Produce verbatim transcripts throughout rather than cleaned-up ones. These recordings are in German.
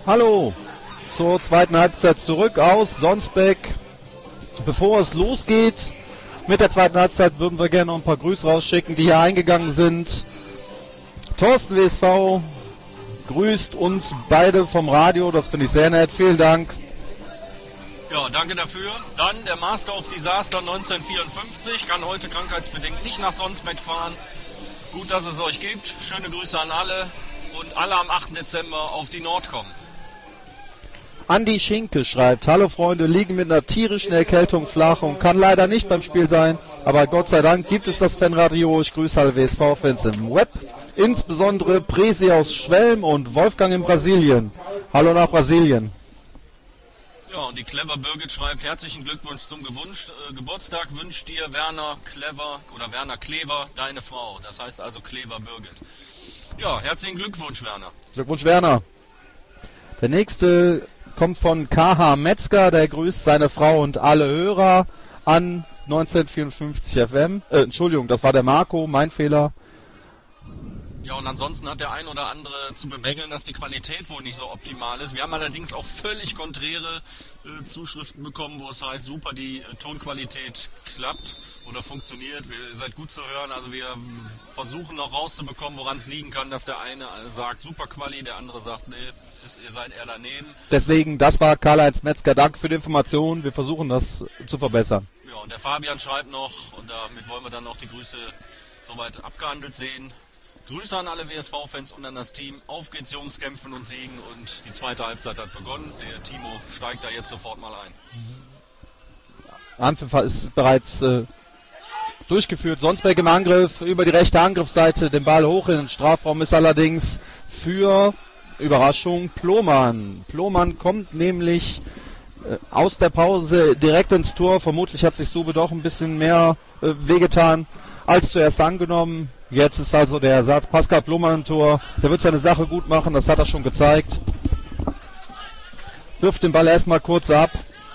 Hallo, zur zweiten Halbzeit zurück aus Sonsbeck. Bevor es losgeht mit der zweiten Halbzeit, würden wir gerne noch ein paar Grüße rausschicken, die hier eingegangen sind. Thorsten W S V grüßt uns beide vom Radio, das finde ich sehr nett, vielen Dank. Ja, danke dafür. Dann der Master of Disaster neunzehnhundertvierundfünfzig, kann heute krankheitsbedingt nicht nach Sonsbeck fahren. Gut, dass es euch gibt. Schöne Grüße an alle und alle am achten Dezember auf die Nord kommen. Andi Schinke schreibt, hallo Freunde, liegen mit einer tierischen Erkältung flach und kann leider nicht beim Spiel sein, aber Gott sei Dank gibt es das Fanradio. Ich grüße alle W S V-Fans im Web, insbesondere Presi aus Schwelm und Wolfgang in Brasilien. Hallo nach Brasilien. Ja, und die Clever Birgit schreibt, herzlichen Glückwunsch zum Gewunsch, äh, Geburtstag wünscht dir Werner Clever oder Werner Klever, deine Frau. Das heißt also Clever Birgit. Ja, herzlichen Glückwunsch, Werner. Glückwunsch, Werner. Der nächste kommt von K H Metzger, der grüßt seine Frau und alle Hörer an neunzehnhundertvierundfünfzig F M. Äh, Entschuldigung, das war der Marco, mein Fehler. Ja, und ansonsten hat der ein oder andere zu bemängeln, dass die Qualität wohl nicht so optimal ist. Wir haben allerdings auch völlig konträre äh, Zuschriften bekommen, wo es heißt, super, die äh, Tonqualität klappt oder funktioniert. Wir, ihr seid gut zu hören, also wir ähm, versuchen noch rauszubekommen, woran es liegen kann, dass der eine äh, sagt, super Quali, der andere sagt, nee, ist, ihr seid eher daneben. Deswegen, das war Karl-Heinz Metzger, danke für die Information, wir versuchen das zu verbessern. Ja, und der Fabian schreibt noch, und damit wollen wir dann auch die Grüße soweit abgehandelt sehen. Grüße an alle W S V-Fans und an das Team. Auf geht's, Jungs, kämpfen und siegen. Und die zweite Halbzeit hat begonnen. Der Timo steigt da jetzt sofort mal ein. Anpfiff ist bereits äh, durchgeführt. Sonsbeck im Angriff über die rechte Angriffsseite. Den Ball hoch in den Strafraum ist allerdings für, Überraschung, Ploman. Ploman kommt nämlich äh, aus der Pause direkt ins Tor. Vermutlich hat sich Sube doch ein bisschen mehr äh, wehgetan als zuerst angenommen. Jetzt ist also der Ersatz Pascal Ploman im Tor. Der wird seine Sache gut machen, das hat er schon gezeigt. Wirft den Ball erstmal kurz ab.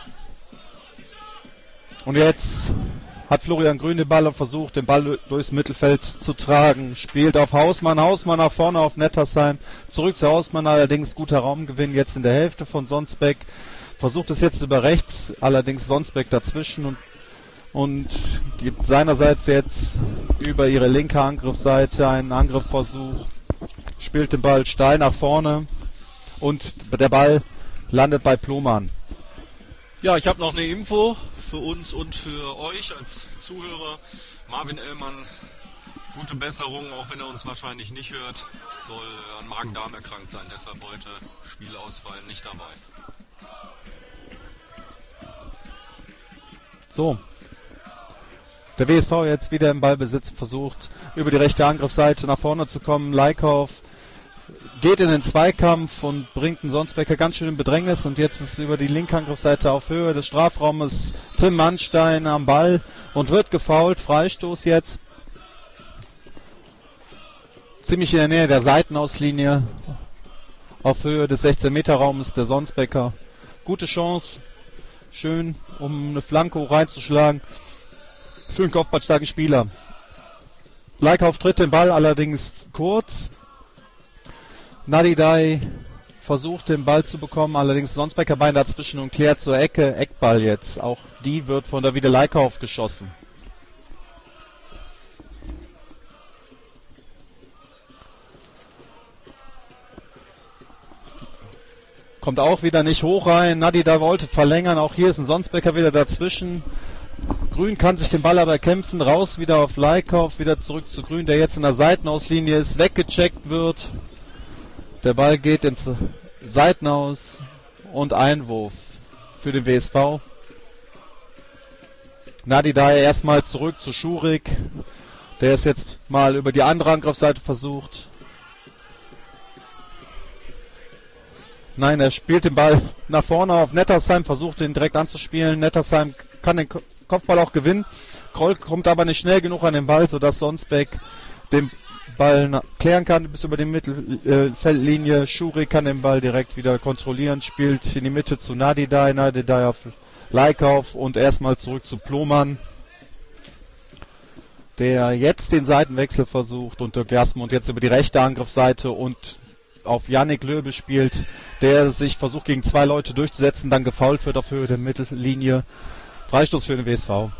Und jetzt hat Florian Grün den Ball versucht, den Ball durchs Mittelfeld zu tragen. Spielt auf Hausmann. Hausmann nach vorne auf Nettersheim. Zurück zu Hausmann, allerdings guter Raumgewinn jetzt in der Hälfte von Sonsbeck. Versucht es jetzt über rechts, allerdings Sonsbeck dazwischen und und gibt seinerseits jetzt über ihre linke Angriffsseite einen Angriffsversuch, spielt den Ball steil nach vorne und der Ball landet bei Ploman. Ja, ich habe noch eine Info für uns und für euch als Zuhörer. Marvin Ellmann, gute Besserung, auch wenn er uns wahrscheinlich nicht hört. Soll an Magen-Darm erkrankt sein, deshalb heute Spielausfall nicht dabei. So. Der W S V jetzt wieder im Ballbesitz, versucht über die rechte Angriffsseite nach vorne zu kommen. Leikauf geht in den Zweikampf und bringt den Sonsbecker ganz schön in Bedrängnis. Und jetzt ist über die linke Angriffsseite auf Höhe des Strafraumes Tim Mannstein am Ball und wird gefoult. Freistoß jetzt. Ziemlich in der Nähe der Seitenauslinie auf Höhe des sechzehn Meter Raumes der Sonsbecker. Gute Chance. Schön, um eine Flanke hoch reinzuschlagen. Für einen kopfballstarken Spieler. Leikauf tritt den Ball allerdings kurz. Nadidai versucht den Ball zu bekommen, allerdings Sonsbecker Bein dazwischen und klärt zur Ecke. Eckball jetzt. Auch die wird von Davide Leikauf geschossen. Kommt auch wieder nicht hoch rein. Nadidai wollte verlängern. Auch hier ist ein Sonsbecker wieder dazwischen. Grün kann sich den Ball aber kämpfen, raus wieder auf Leikauf, wieder zurück zu Grün, der jetzt in der Seitenauslinie ist, weggecheckt wird. Der Ball geht ins Seitenaus und Einwurf für den W S V. Nadidai erstmal zurück zu Schurig, der es jetzt mal über die andere Angriffsseite versucht. Nein, er spielt den Ball nach vorne auf Nettersheim, versucht ihn direkt anzuspielen. Nettersheim kann den Kopfball auch gewinnen. Kroll kommt aber nicht schnell genug an den Ball, sodass Sonsbeck den Ball klären kann bis über die Mittelfeldlinie. Schuri kann den Ball direkt wieder kontrollieren, spielt in die Mitte zu Nadidai, Nadidai auf Leikauf und erstmal zurück zu Ploman, der jetzt den Seitenwechsel versucht und Dirk Jasmund jetzt über die rechte Angriffsseite und auf Yannick Löbe spielt, der sich versucht gegen zwei Leute durchzusetzen, dann gefoult wird auf Höhe der Mittellinie. Freistoß für den W S V.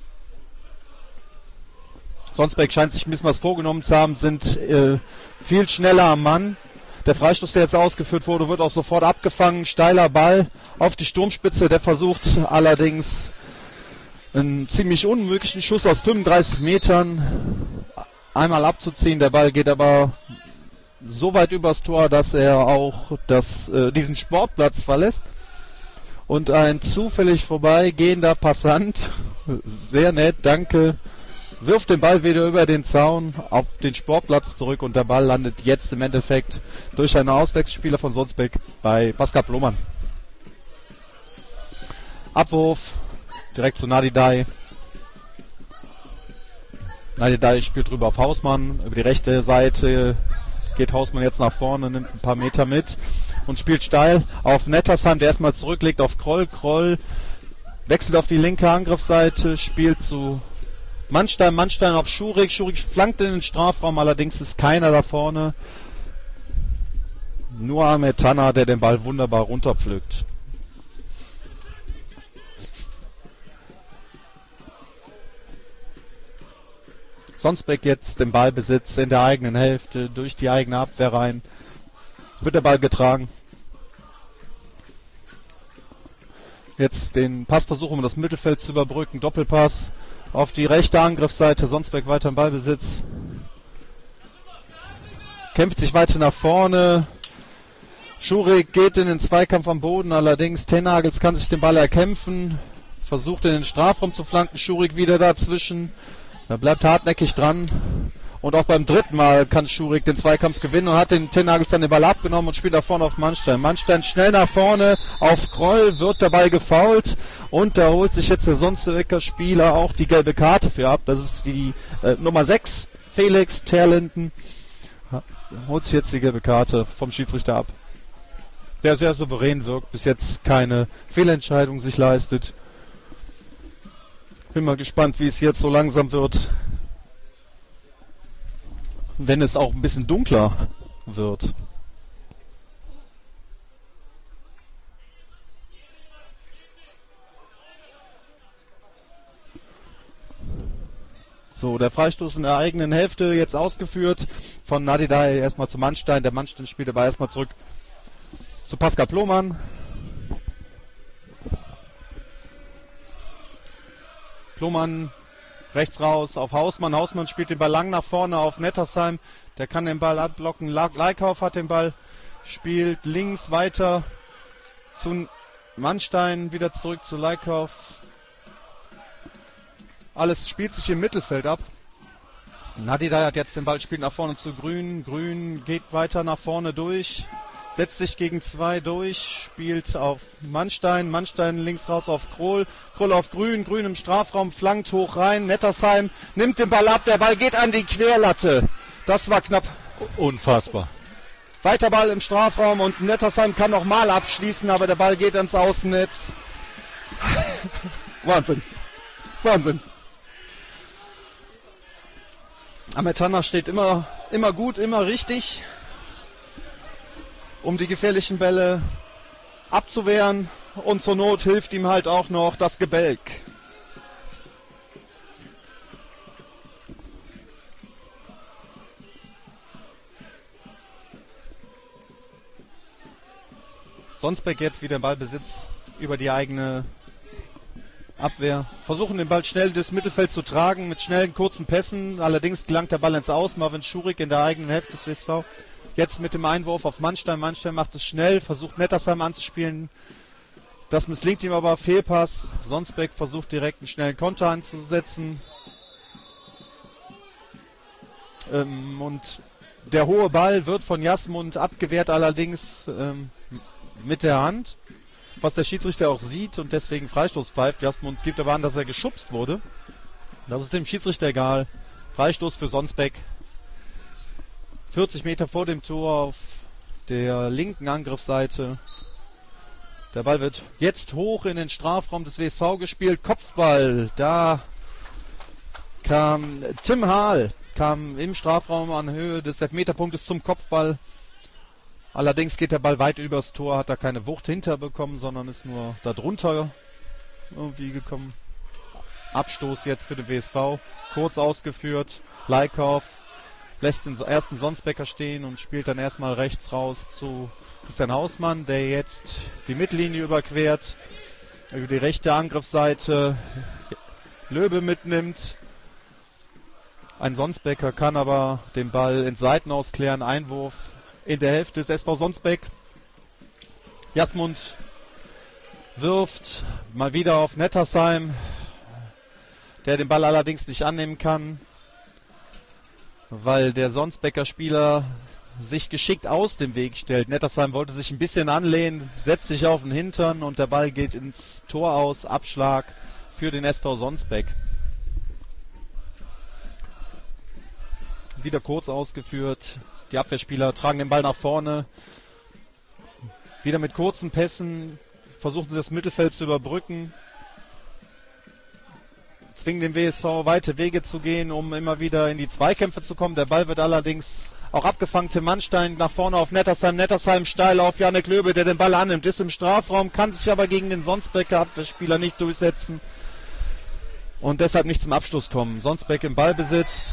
Sonsbeck scheint sich ein bisschen was vorgenommen zu haben, sind äh, viel schneller am Mann. Der Freistoß, der jetzt ausgeführt wurde, wird auch sofort abgefangen. Steiler Ball auf die Sturmspitze, der versucht allerdings einen ziemlich unmöglichen Schuss aus fünfunddreißig Metern einmal abzuziehen. Der Ball geht aber so weit übers Tor, dass er auch das, äh, diesen Sportplatz verlässt. Und ein zufällig vorbeigehender Passant, sehr nett, danke, wirft den Ball wieder über den Zaun auf den Sportplatz zurück und der Ball landet jetzt im Endeffekt durch einen Auswechselspieler von Sonsbeck bei Pascal Ploman. Abwurf direkt zu Nadidai. Nadidai spielt rüber auf Hausmann. Über die rechte Seite geht Hausmann jetzt nach vorne, nimmt ein paar Meter mit und spielt steil auf Nettersheim, der erstmal zurücklegt auf Kroll. Kroll wechselt auf die linke Angriffsseite, spielt zu Mannstein, Mannstein auf Schurig. Schurig flankt in den Strafraum, allerdings ist keiner da vorne. Nur Ahmed Tanner, der den Ball wunderbar runterpflückt. Sonsbeck jetzt den Ballbesitz in der eigenen Hälfte, durch die eigene Abwehr rein. Wird der Ball getragen. Jetzt den Passversuch, um das Mittelfeld zu überbrücken. Doppelpass auf die rechte Angriffsseite. Sonsbeck weiter im Ballbesitz. Kämpft sich weiter nach vorne. Schurig geht in den Zweikampf am Boden. Allerdings Tennagels kann sich den Ball erkämpfen. Versucht in den Strafraum zu flanken. Schurig wieder dazwischen. Er bleibt hartnäckig dran. Und auch beim dritten Mal kann Schurig den Zweikampf gewinnen und hat den Tennagels dann den Ball abgenommen und spielt da vorne auf Mannstein. Mannstein schnell nach vorne auf Kroll, wird dabei gefoult und da holt sich jetzt der Sonsbecker Spieler auch die gelbe Karte für ab. Das ist die äh, Nummer sechs, Felix Terlinden. Holt sich jetzt die gelbe Karte vom Schiedsrichter ab. Der sehr souverän wirkt, bis jetzt keine Fehlentscheidung sich leistet. Bin mal gespannt, wie es jetzt so langsam wird, wenn es auch ein bisschen dunkler wird. So, der Freistoß in der eigenen Hälfte jetzt ausgeführt von Nadidai erstmal zu Mannstein. Der Mannstein spielt aber erstmal zurück zu Pascal Ploman. Ploman rechts raus auf Hausmann. Hausmann spielt den Ball lang nach vorne auf Nettersheim. Der kann den Ball abblocken. Leikauf hat den Ball. Spielt links weiter zu Mannstein. Wieder zurück zu Leikauf. Alles spielt sich im Mittelfeld ab. Nadidai hat jetzt den Ball, spielt nach vorne zu Grün. Grün geht weiter nach vorne durch. Setzt sich gegen zwei durch, spielt auf Mannstein, Mannstein links raus auf Kroll, Kroll auf Grün, Grün im Strafraum, flankt hoch rein, Nettersheim nimmt den Ball ab, der Ball geht an die Querlatte. Das war knapp. Unfassbar. Weiter Ball im Strafraum und Nettersheim kann nochmal abschließen, aber der Ball geht ans Außennetz. Wahnsinn. Wahnsinn. Ametana steht immer, immer gut, immer richtig, um die gefährlichen Bälle abzuwehren. Und zur Not hilft ihm halt auch noch das Gebälk. Sonsbeck jetzt wieder im Ballbesitz über die eigene Abwehr. Versuchen den Ball schnell durchs Mittelfeld zu tragen mit schnellen, kurzen Pässen. Allerdings gelangt der Ball ins Aus. Marvin Schurig in der eigenen Hälfte des W S V. Jetzt mit dem Einwurf auf Mannstein. Mannstein macht es schnell, versucht Nettersheim anzuspielen. Das misslingt ihm aber, Fehlpass. Sonsbeck versucht direkt einen schnellen Konter einzusetzen. Ähm, und der hohe Ball wird von Jasmund abgewehrt, allerdings ähm, mit der Hand. Was der Schiedsrichter auch sieht und deswegen Freistoß pfeift. Jasmund gibt aber an, dass er geschubst wurde. Das ist dem Schiedsrichter egal. Freistoß für Sonsbeck. vierzig Meter vor dem Tor auf der linken Angriffsseite. Der Ball wird jetzt hoch in den Strafraum des W S V gespielt. Kopfball. Da kam äh, Tim Hahl, kam im Strafraum an Höhe des Elfmeterpunktes zum Kopfball. Allerdings geht der Ball weit übers Tor, hat da keine Wucht hinterbekommen, sondern ist nur da drunter irgendwie gekommen. Abstoß jetzt für den W S V, kurz ausgeführt. Leikauf lässt den ersten Sonsbecker stehen und spielt dann erstmal rechts raus zu Christian Hausmann, der jetzt die Mittellinie überquert, über die rechte Angriffsseite Löbe mitnimmt. Ein Sonsbecker kann aber den Ball ins Seitenaus klären. Einwurf in der Hälfte des S V Sonsbeck. Jasmund wirft mal wieder auf Nettersheim, der den Ball allerdings nicht annehmen kann, weil der Sonsbecker Spieler sich geschickt aus dem Weg stellt. Nettersheim wollte sich ein bisschen anlehnen, setzt sich auf den Hintern und der Ball geht ins Tor aus. Abschlag für den S V Sonsbeck. Wieder kurz ausgeführt. Die Abwehrspieler tragen den Ball nach vorne. Wieder mit kurzen Pässen versuchen sie das Mittelfeld zu überbrücken. Zwingen den W S V weite Wege zu gehen, um immer wieder in die Zweikämpfe zu kommen. Der Ball wird allerdings auch abgefangen. Tim Mannstein nach vorne auf Nettersheim. Nettersheim steil auf Janek Löbe, der den Ball annimmt. Ist im Strafraum, kann sich aber gegen den Sonsbecker Abwehrspieler nicht durchsetzen. Und deshalb nicht zum Abschluss kommen. Sonsbeck im Ballbesitz.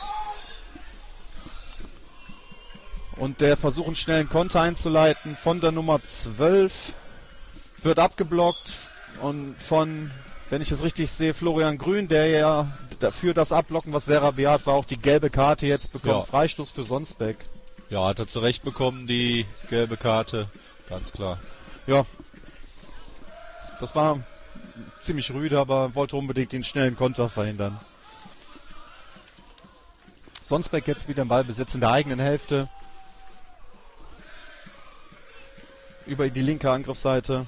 Und der Versuch, einen schnellen Konter einzuleiten von der Nummer zwölf wird abgeblockt und von, wenn ich es richtig sehe, Florian Grün, der ja dafür das Abblocken, was sehr rabiat war, auch die gelbe Karte jetzt bekommt. Ja. Freistoß für Sonsbeck. Ja, hat er zurecht bekommen, die gelbe Karte, ganz klar. Ja, das war ziemlich rüde, aber wollte unbedingt den schnellen Konter verhindern. Sonsbeck jetzt wieder im Ballbesitz in der eigenen Hälfte. Über die linke Angriffsseite.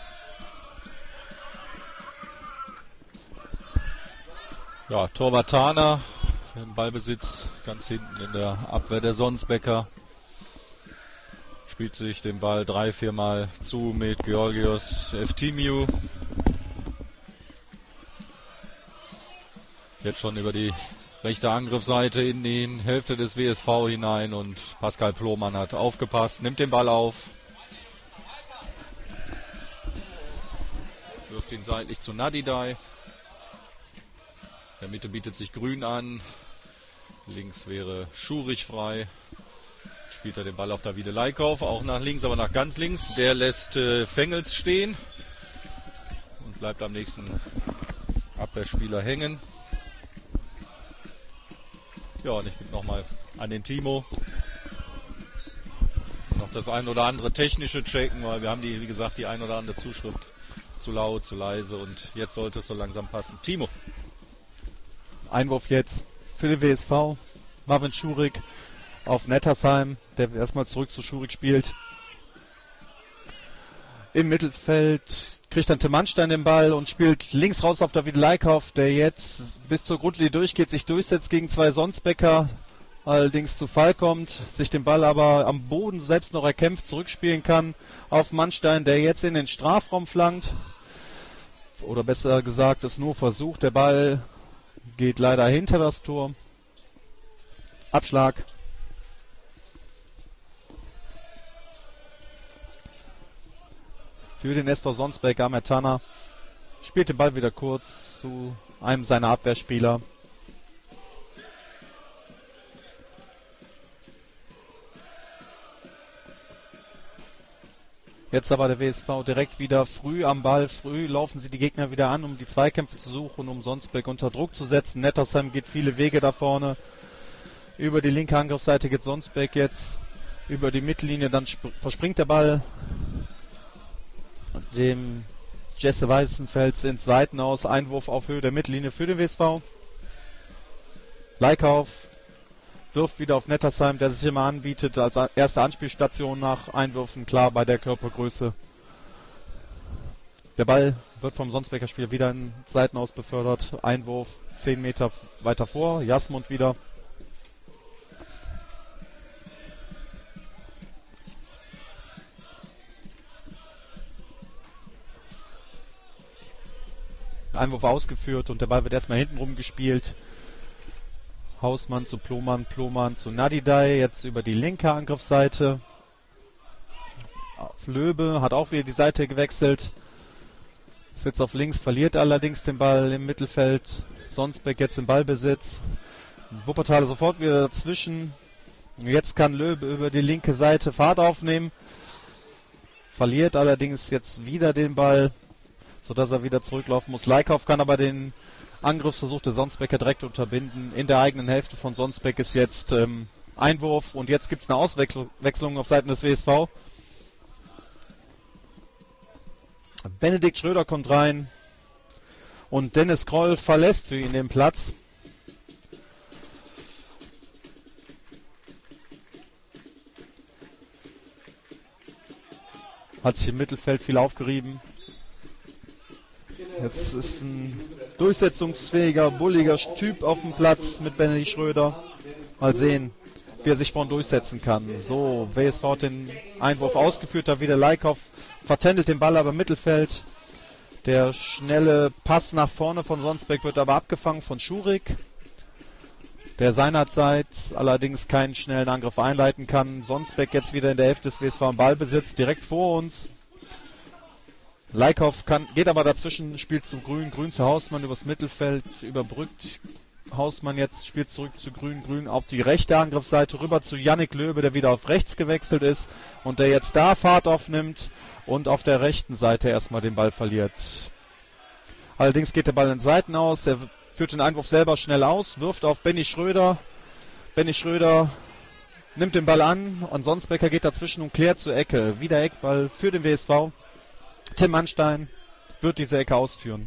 Ja, Torwart Thaner im Ballbesitz ganz hinten in der Abwehr der Sonsbecker. Spielt sich den Ball drei, viermal zu mit Georgios Eftimiou. Jetzt schon über die rechte Angriffsseite in die Hälfte des W S V hinein und Pascal Plohmann hat aufgepasst, nimmt den Ball auf. Wirft ihn seitlich zu Nadidai. In der Mitte bietet sich Grün an. Links wäre Schurich frei. Spielt er den Ball auf Davide Leikauf. Auch nach links, aber nach ganz links. Der lässt äh, Fengels stehen. Und bleibt am nächsten Abwehrspieler hängen. Ja, und ich gebe nochmal an den Timo. Noch das ein oder andere technische checken, weil wir haben die, wie gesagt, die ein oder andere Zuschrift. Zu laut, zu leise und jetzt sollte es so langsam passen. Timo. Einwurf jetzt für den W S V. Marvin Schurig auf Nettersheim, der erstmal zurück zu Schurig spielt. Im Mittelfeld kriegt dann Tim Mannstein den Ball und spielt links raus auf David Leikauf, der jetzt bis zur Grundlinie durchgeht, sich durchsetzt gegen zwei Sonsbecker, allerdings zu Fall kommt, sich den Ball aber am Boden selbst noch erkämpft, zurückspielen kann auf Mannstein, der jetzt in den Strafraum flankt. Oder besser gesagt, es nur versucht. Der Ball geht leider hinter das Tor. Abschlag. Für den S V Sonsbeck, Ahmed Tanner spielt den Ball wieder kurz zu einem seiner Abwehrspieler. Jetzt aber der W S V direkt wieder früh am Ball. Früh laufen sie die Gegner wieder an, um die Zweikämpfe zu suchen, um Sonsbeck unter Druck zu setzen. Nettersheim geht viele Wege da vorne. Über die linke Angriffsseite geht Sonsbeck jetzt über die Mittellinie. Dann verspringt der Ball dem Jesse Weißenfels ins Seitenaus. Einwurf auf Höhe der Mittellinie für den W S V. Leikauf wirft wieder auf Nettersheim, der sich immer anbietet als erste Anspielstation nach Einwürfen, klar bei der Körpergröße. Der Ball wird vom Sonsbecker Spieler wieder ins Seitenaus befördert. Einwurf zehn Meter weiter vor. Jasmund wieder. Einwurf ausgeführt und der Ball wird erstmal hintenrum gespielt. Hausmann zu Plohmann, Plohmann zu Nadidai, jetzt über die linke Angriffsseite. Löbe, hat auch wieder die Seite gewechselt. Ist jetzt auf links, verliert allerdings den Ball im Mittelfeld. Sonsbeck jetzt im Ballbesitz. Wuppertal sofort wieder dazwischen. Jetzt kann Löbe über die linke Seite Fahrt aufnehmen. Verliert allerdings jetzt wieder den Ball, sodass er wieder zurücklaufen muss. Leikauf kann aber den Angriffsversuch der Sonsbecker direkt unterbinden. In der eigenen Hälfte von Sonsbeck ist jetzt ähm, Einwurf und jetzt gibt es eine Auswechslung auf Seiten des W S V. Benedikt Schröder kommt rein und Dennis Kroll verlässt für ihn den Platz. Hat sich im Mittelfeld viel aufgerieben. Jetzt ist ein durchsetzungsfähiger, bulliger Typ auf dem Platz mit Benedikt Schröder. Mal sehen, wie er sich vorn durchsetzen kann. So, W S V hat den Einwurf ausgeführt, da wieder Leikauf vertändelt den Ball aber im Mittelfeld. Der schnelle Pass nach vorne von Sonsbeck wird aber abgefangen von Schurig, der seinerseits allerdings keinen schnellen Angriff einleiten kann. Sonsbeck jetzt wieder in der Hälfte des W S V im Ballbesitz, direkt vor uns. Leikauf kann, geht aber dazwischen, spielt zu Grün, Grün zu Hausmann übers Mittelfeld, überbrückt Hausmann jetzt, spielt zurück zu Grün, Grün auf die rechte Angriffsseite, rüber zu Yannick Löbe, der wieder auf rechts gewechselt ist und der jetzt da Fahrt aufnimmt und auf der rechten Seite erstmal den Ball verliert. Allerdings geht der Ball in Seiten aus, er führt den Einwurf selber schnell aus, wirft auf Benny Schröder. Benny Schröder nimmt den Ball an und Sonsbecker geht dazwischen und klärt zur Ecke. Wieder Eckball für den W S V. Tim Anstein wird diese Ecke ausführen.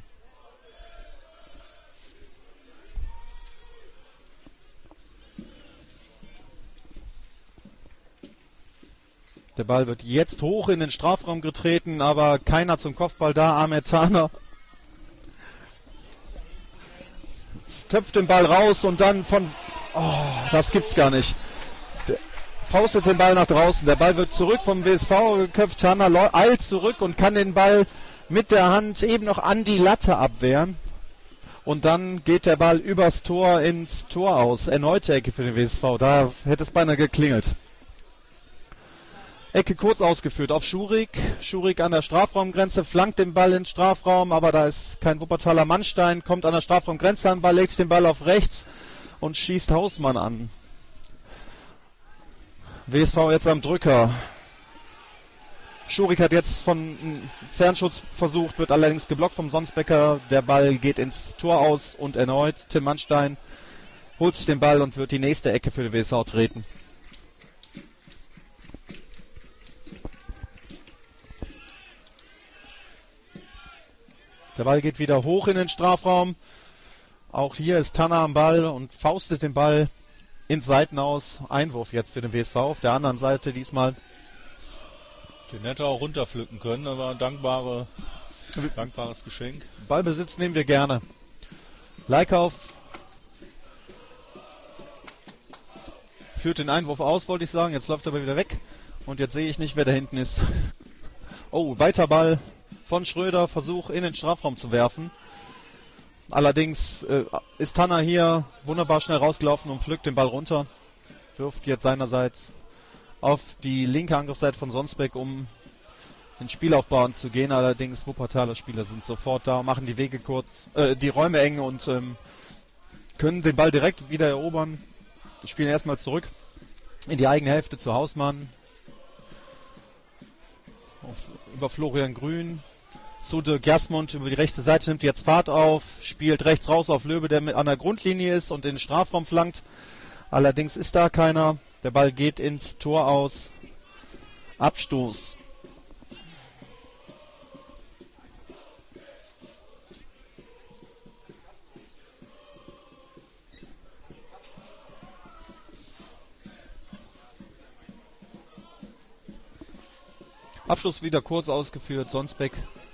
Der Ball wird jetzt hoch in den Strafraum getreten, aber keiner zum Kopfball da. Ahmed Taner köpft den Ball raus und dann von... Oh, das gibt's gar nicht. Der faustet den Ball nach draußen. Der Ball wird zurück vom W S V geköpft. Taner eilt zurück und kann den Ball mit der Hand eben noch an die Latte abwehren. Und dann geht der Ball übers Tor ins Tor aus. Erneute Ecke für den W S V. Da hätte es beinahe geklingelt. Ecke kurz ausgeführt auf Schurig. Schurig an der Strafraumgrenze, flankt den Ball ins Strafraum, aber da ist kein Wuppertaler Mannstein, kommt an der Strafraumgrenze an, Ball, legt den Ball auf rechts und schießt Hausmann an. W S V jetzt am Drücker. Schurig hat jetzt von Fernschutz versucht, wird allerdings geblockt vom Sonsbecker. Der Ball geht ins Tor aus und erneut Tim Mannstein holt sich den Ball und wird die nächste Ecke für den W S V treten. Der Ball geht wieder hoch in den Strafraum. Auch hier ist Tanner am Ball und faustet den Ball ins Seiten aus. Einwurf jetzt für den W S V auf der anderen Seite diesmal. Den hätte er auch runterpflücken können, aber ein dankbare, dankbares Geschenk. Ballbesitz nehmen wir gerne. Leikauf führt den Einwurf aus, wollte ich sagen. Jetzt läuft er aber wieder weg. Und jetzt sehe ich nicht, wer da hinten ist. Oh, weiter Ball von Schröder, Versuch in den Strafraum zu werfen. Allerdings äh, ist Tanner hier wunderbar schnell rausgelaufen und pflückt den Ball runter. Wirft jetzt seinerseits auf die linke Angriffsseite von Sonsbeck, um den Spielaufbau anzugehen. Allerdings Wuppertaler Spieler sind sofort da, machen die Wege kurz, äh, die Räume eng und ähm, können den Ball direkt wieder erobern. Die spielen erstmal zurück in die eigene Hälfte zu Hausmann. Auf, über Florian Grün. Zu Dirk Jasmund über die rechte Seite, nimmt jetzt Fahrt auf, spielt rechts raus auf Löbe, der mit an der Grundlinie ist und in den Strafraum flankt. Allerdings ist da keiner. Der Ball geht ins Tor aus. Abstoß. Abschluss wieder kurz ausgeführt. Sonsbeck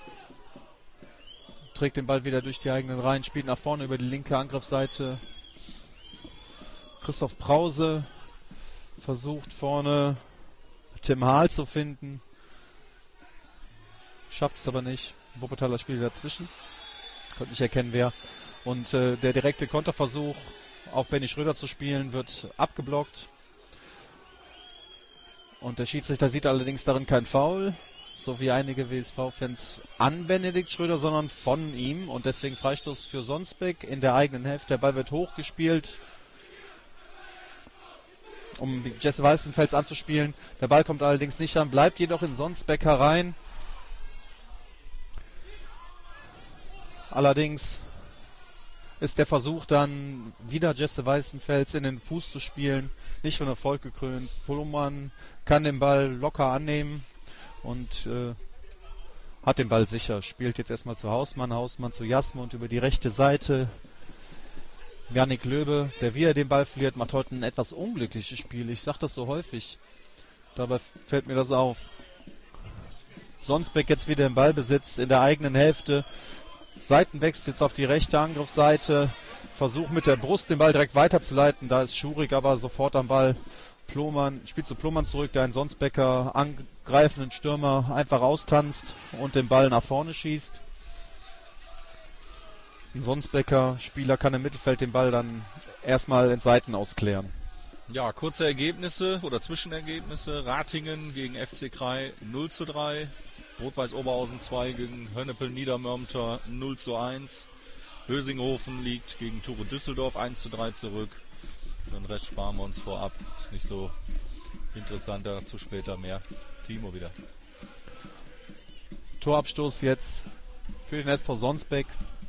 trägt den Ball wieder durch die eigenen Reihen, spielt nach vorne über die linke Angriffsseite. Christoph Brause versucht vorne Tim Hahl zu finden. Schafft es aber nicht. Wuppertaler Spieler dazwischen. Konnte nicht erkennen, wer. Und äh, der direkte Konterversuch auf Benny Schröder zu spielen wird abgeblockt. Und der Schiedsrichter sieht allerdings darin kein Foul. so wie einige W S V-Fans, an Benedikt Schröder, sondern von ihm. Und deswegen Freistoß für Sonsbeck in der eigenen Hälfte. Der Ball wird hochgespielt, um Jesse Weißenfels anzuspielen. Der Ball kommt allerdings nicht an, bleibt jedoch in Sonsbeck herein. Allerdings ist der Versuch dann wieder Jesse Weißenfels in den Fuß zu spielen, nicht von Erfolg gekrönt. Poloman kann den Ball locker annehmen und äh, hat den Ball sicher. Spielt jetzt erstmal zu Hausmann, Hausmann zu Jasme und über die rechte Seite Yannick Löbe, der wieder den Ball verliert, macht heute ein etwas unglückliches Spiel. Ich sage das so häufig, dabei fällt mir das auf. Sonsbeck jetzt wieder im Ballbesitz in der eigenen Hälfte. Seitenwechsel jetzt auf die rechte Angriffsseite. Versuch mit der Brust den Ball direkt weiterzuleiten. Da ist Schurig aber sofort am Ball. Ploman spielt zu Ploman zurück, der einen Sonsbecker angreifenden Stürmer einfach austanzt und den Ball nach vorne schießt. Ein Sonsbecker Spieler kann im Mittelfeld den Ball dann erstmal in Seiten ausklären. Ja, kurze Ergebnisse oder Zwischenergebnisse. Ratingen gegen F C Krai null zu drei. Rot-Weiß Oberhausen zwei gegen Hönnepel Niedermörmter null zu eins. Hösinghofen liegt gegen Ture Düsseldorf eins zu drei zurück. Den Rest sparen wir uns vorab. Ist nicht so interessant, dazu später mehr. Timo wieder. Torabstoß jetzt für den S V Sonsbeck.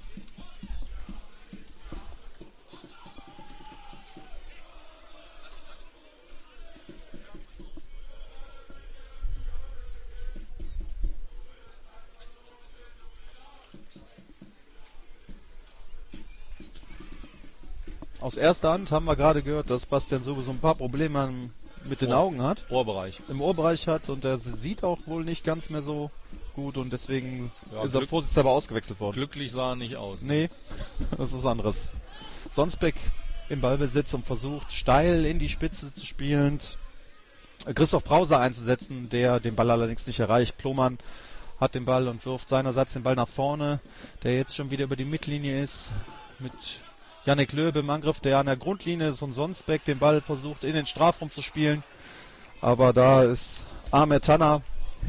Aus erster Hand haben wir gerade gehört, dass Bastian sowieso ein paar Probleme mit den Ohr, Augen hat. Ohrbereich. Im Ohrbereich hat und er sieht auch wohl nicht ganz mehr so gut und deswegen ja, ist er vorsichtshalber ausgewechselt worden. Glücklich sah er nicht aus. Nee, das ist was anderes. Sonsbeck im Ballbesitz und versucht steil in die Spitze zu spielen, Christoph Brause einzusetzen, der den Ball allerdings nicht erreicht. Ploman hat den Ball und wirft seinerseits den Ball nach vorne, der jetzt schon wieder über die Mittellinie ist, mit Yannick Löbe im Angriff, der an der Grundlinie ist von Sonsbeck den Ball versucht in den Strafraum zu spielen. Aber da ist Ahmed Tanner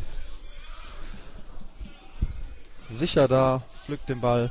sicher da, pflückt den Ball.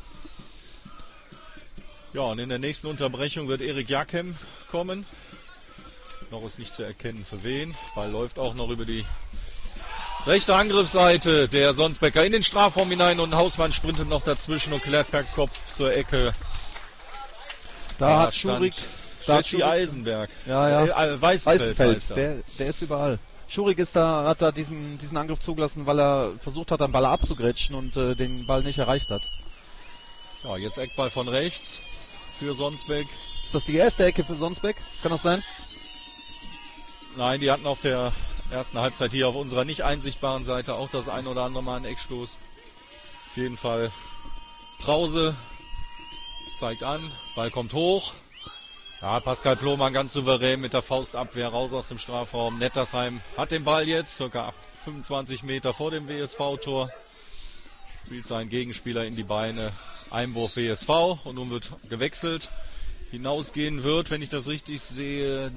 Ja, und in der nächsten Unterbrechung wird Erik Jakem kommen. Noch ist nicht zu erkennen für wen. Ball läuft auch noch über die rechte Angriffsseite der Sonsbecker in den Strafraum hinein und Hausmann sprintet noch dazwischen und klärt per Kopf zur Ecke. Da, da hat Schurig, da Jesse Eisenberg. Ja, ja. Äh, Weißenfels, Weißenfels der, der ist überall. Schurig ist da, hat da diesen, diesen Angriff zugelassen, weil er versucht hat, den Ball abzugrätschen und äh, den Ball nicht erreicht hat. Ja, jetzt Eckball von rechts für Sonsbeck. Ist das die erste Ecke für Sonsbeck? Kann das sein? Nein, die hatten auf der ersten Halbzeit hier auf unserer nicht einsichtbaren Seite auch das ein oder andere Mal einen Eckstoß. Auf jeden Fall Brause zeigt an, Ball kommt hoch. Ja, Pascal Ploman ganz souverän mit der Faustabwehr raus aus dem Strafraum. Nettersheim hat den Ball jetzt, ca. fünfundzwanzig Meter vor dem W S V-Tor. Spielt seinen Gegenspieler in die Beine. Einwurf W S V und nun wird gewechselt. Hinausgehen wird, wenn ich das richtig sehe,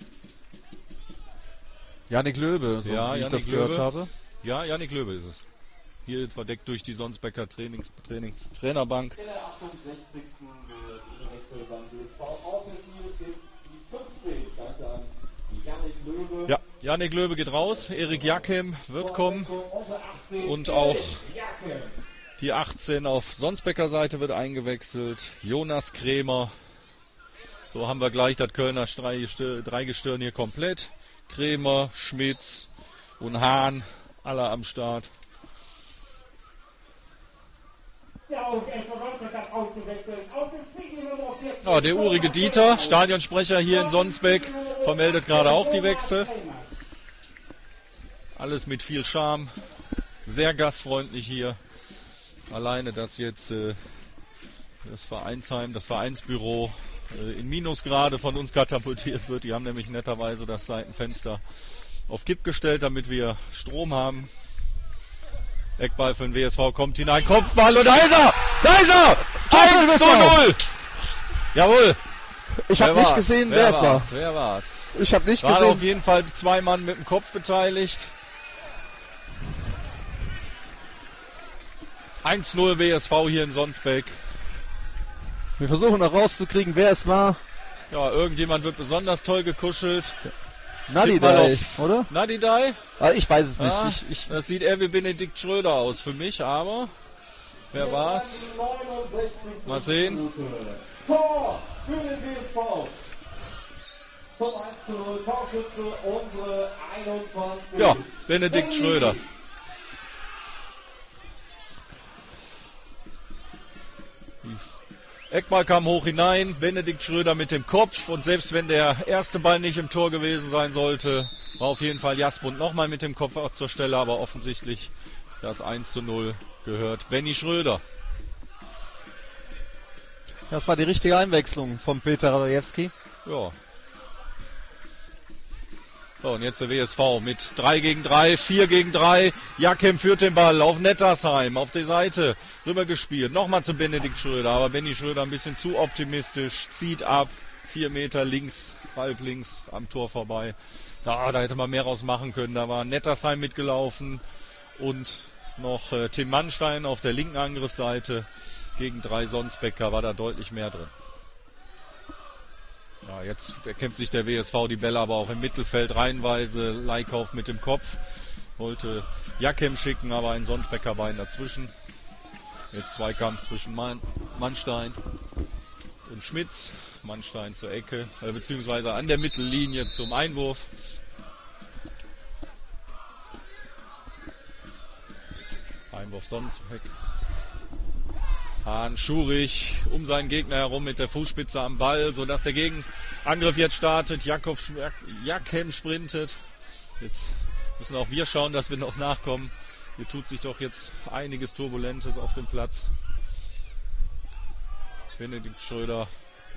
Yannick Löbe, so ja, wie Yannick ich das Löbe. gehört habe. Ja, Yannick Löbe ist es. Hier verdeckt durch die Sonsbecker Trainings, Trainings, Trainerbank. In der achtundsechzigsten wird gewechselt beim W S V. Auswechseln ist die fünfzehn. Danke an Yannick Löbe. Ja, Yannick Löbe geht raus. Erik Jakem wird kommen. Und auch die achtzehn auf Sonsbecker Seite wird eingewechselt. Jonas Krämer. So haben wir gleich das Kölner Dreigestirn hier komplett. Krämer, Schmitz und Hahn, alle am Start. Ja, der urige Dieter, Stadionsprecher hier in Sonsbeck, vermeldet gerade auch die Wechsel. Alles mit viel Charme, sehr gastfreundlich hier. Alleine, dass jetzt äh, das Vereinsheim, das Vereinsbüro äh, in Minusgrade von uns katapultiert wird. Die haben nämlich netterweise das Seitenfenster auf Kipp gestellt, damit wir Strom haben. Eckball für den W S V kommt hinein, Kopfball und da ist er! Da ist er! eins zu null! Jawohl! Ich habe nicht gesehen, wer, wer es war. Wer war's? Ich habe nicht Gerade gesehen. auf jeden Fall zwei Mann mit dem Kopf beteiligt. eins null W S V hier in Sonsbeck. Wir versuchen noch rauszukriegen, wer es war. Ja, irgendjemand wird besonders toll gekuschelt. Nadidai, oder? Nadidai? Ah, ich weiß es nicht. Ja, Ich, ich, das sieht eher wie Benedikt Schröder aus für mich, aber wer war's? Mal sehen. Tor für den W S V. Zum eins zu null, Torschütze unsere einundzwanzig. Ja, Benedikt Schröder. Eckball kam hoch hinein, Benedikt Schröder mit dem Kopf und selbst wenn der erste Ball nicht im Tor gewesen sein sollte, war auf jeden Fall Jasbund nochmal mit dem Kopf auch zur Stelle, aber offensichtlich das eins zu null gehört Benny Schröder. das war die richtige Einwechslung von Peter Radojewski. Ja. So, und jetzt der W S V mit drei gegen drei, vier gegen drei. Jakem führt den Ball auf Nettersheim, auf die Seite rüber gespielt. Nochmal zu Benedikt Schröder, aber Benny Schröder ein bisschen zu optimistisch, zieht ab, vier Meter links, halb links am Tor vorbei. Da, da hätte man mehr raus machen können. Da war Nettersheim mitgelaufen und noch äh, Tim Mannstein auf der linken Angriffsseite. Gegen drei Sonsbecker war da deutlich mehr drin. Ja, jetzt erkämpft sich der W S V die Bälle aber auch im Mittelfeld reihenweise. Leikauf mit dem Kopf. Wollte Jakem schicken, aber ein Sonsbecker Bein dazwischen. Jetzt Zweikampf zwischen Mann, Mannstein und Schmitz. Mannstein zur Ecke, äh, beziehungsweise an der Mittellinie zum Einwurf. Einwurf Sonsbeck. Hahn, Schurich um seinen Gegner herum mit der Fußspitze am Ball, sodass der Gegenangriff jetzt startet. Jakob, Jakem sprintet. Jetzt müssen auch wir schauen, dass wir noch nachkommen. Hier tut sich doch jetzt einiges Turbulentes auf dem Platz. Benedikt Schröder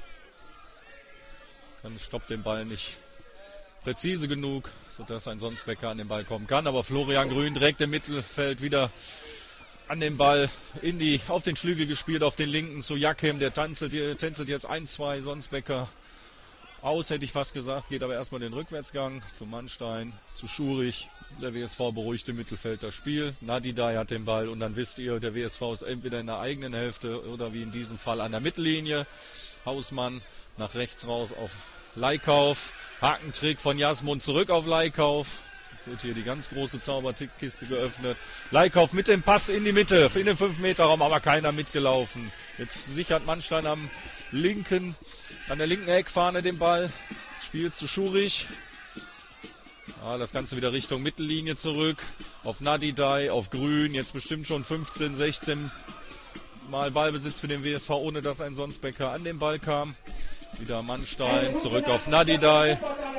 kann, stoppt den Ball nicht präzise genug, sodass ein Sonsbecker an den Ball kommen kann. Aber Florian Grün direkt im Mittelfeld wieder an den Ball in die, auf den Flügel gespielt, auf den linken zu Jakem, der tänzelt, tänzelt jetzt ein, zwei Sonsbecker aus, hätte ich fast gesagt, geht aber erstmal den Rückwärtsgang zu Mannstein, zu Schurich. Der W S V beruhigt im Mittelfeld das Spiel. Nadidai hat den Ball und dann wisst ihr, der W S V ist entweder in der eigenen Hälfte oder wie in diesem Fall an der Mittellinie. Hausmann nach rechts raus auf Leikauf. Hakentrick von Jasmund zurück auf Leikauf. Seht hier die ganz große Zauberkiste geöffnet. Leikauf mit dem Pass in die Mitte, in den fünf Meter Raum, aber keiner mitgelaufen. Jetzt sichert Mannstein am linken, an der linken Eckfahne den Ball. Spielt zu Schurich. Ja, das Ganze wieder Richtung Mittellinie zurück. Auf Nadidai, auf Grün. Jetzt bestimmt schon fünfzehn, sechzehn Mal Ballbesitz für den W S V, ohne dass ein Sonsbecker an den Ball kam. Wieder Mannstein, zurück auf Nadidai.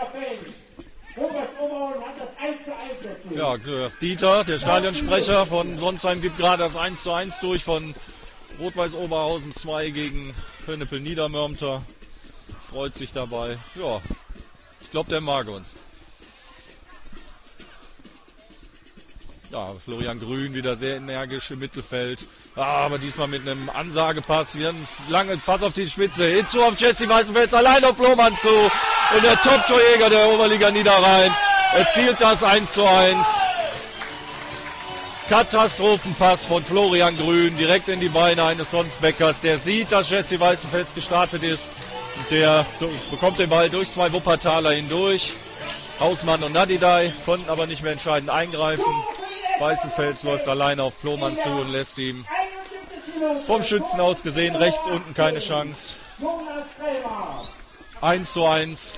Ja, Dieter, der Stadionsprecher von Sonsheim, gibt gerade das eins zu eins durch von Rot-Weiß Oberhausen zwei gegen Hönnepel Niedermörmter. Freut sich dabei. Ja, ich glaube, der mag uns. Ja, Florian Grün wieder sehr energisch im Mittelfeld. Ah, aber diesmal mit einem Ansagepass. Hier ein langer Pass auf die Spitze. Hinzu auf Jesse Weißenfels, allein auf Lohmann zu. Und der Top-Torjäger der Oberliga Niederrhein erzielt das eins zu eins. Katastrophenpass von Florian Grün direkt in die Beine eines Sonsbeckers. Der sieht, dass Jesse Weißenfels gestartet ist. Der bekommt den Ball durch zwei Wuppertaler hindurch. Hausmann und Nadidai konnten aber nicht mehr entscheidend eingreifen. Weißenfels läuft alleine auf Plohmann zu und lässt ihm vom Schützen aus gesehen rechts unten keine Chance. eins zu eins.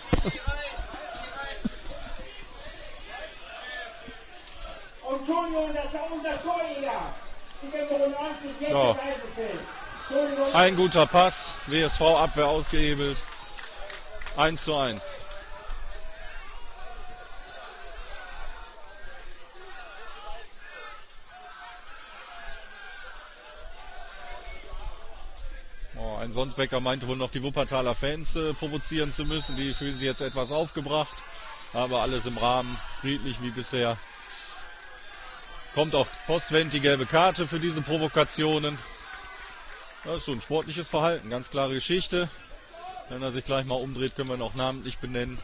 So. Ein guter Pass, W S V-Abwehr ausgehebelt. eins zu eins. Oh, ein Sonsbecker meinte wohl noch, die Wuppertaler Fans äh, provozieren zu müssen. Die fühlen sich jetzt etwas aufgebracht. Aber alles im Rahmen, friedlich wie bisher. Kommt auch postwendend die gelbe Karte für diese Provokationen. Das ist so ein sportliches Verhalten, ganz klare Geschichte. Wenn er sich gleich mal umdreht, können wir ihn auch namentlich benennen.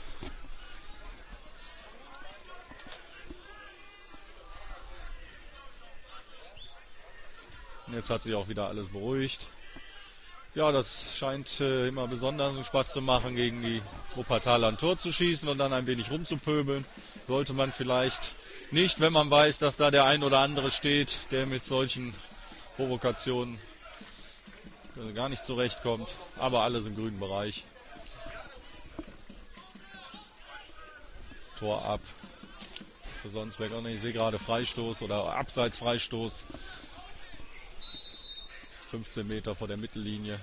Und jetzt hat sich auch wieder alles beruhigt. Ja, das scheint äh, immer besonders einen Spaß zu machen, gegen die Wuppertaler ein Tor zu schießen und dann ein wenig rumzupöbeln. Sollte man vielleicht nicht, wenn man weiß, dass da der ein oder andere steht, der mit solchen Provokationen äh, gar nicht zurechtkommt. Aber alles im grünen Bereich. Tor ab. Für Sonsbeck auch nicht. Ich sehe gerade Freistoß oder Abseits-Freistoß. fünfzehn Meter vor der Mittellinie.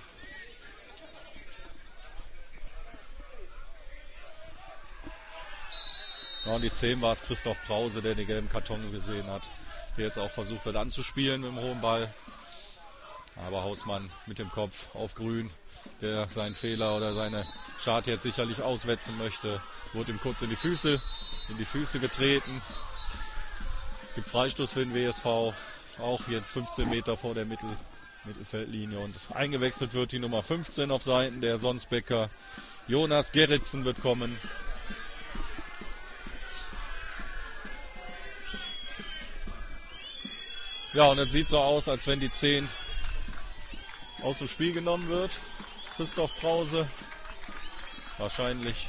Ja, und die zehn war es Christoph Brause, der den gelben Karton gesehen hat. Der jetzt auch versucht wird anzuspielen mit dem hohen Ball. Aber Hausmann mit dem Kopf auf grün, der seinen Fehler oder seine Scharte jetzt sicherlich auswetzen möchte. Wurde ihm kurz in die Füße, in die Füße getreten. Gibt Freistoß für den W S V. Auch jetzt fünfzehn Meter vor der Mittel Mittelfeldlinie und eingewechselt wird die Nummer fünfzehn auf Seiten der Sonsbecker. Jonas Gerritsen wird kommen. Ja, und es sieht so aus, als wenn die zehn aus dem Spiel genommen wird. Christoph Brause. Wahrscheinlich.